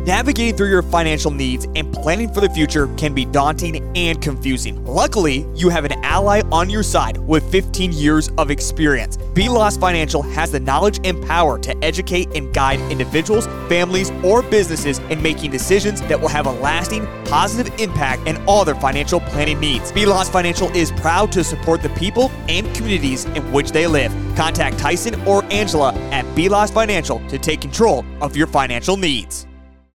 Navigating through your financial needs and planning for the future can be daunting and confusing. Luckily, you have an ally on your side with 15 years of experience. Be Lost Financial has the knowledge and power to educate and guide individuals, families, or businesses in making decisions that will have a lasting, positive impact in all their financial planning needs. Be Lost Financial is proud to support the people and communities in which they live. Contact Tyson or Angela at Be Lost Financial to take control of your financial needs.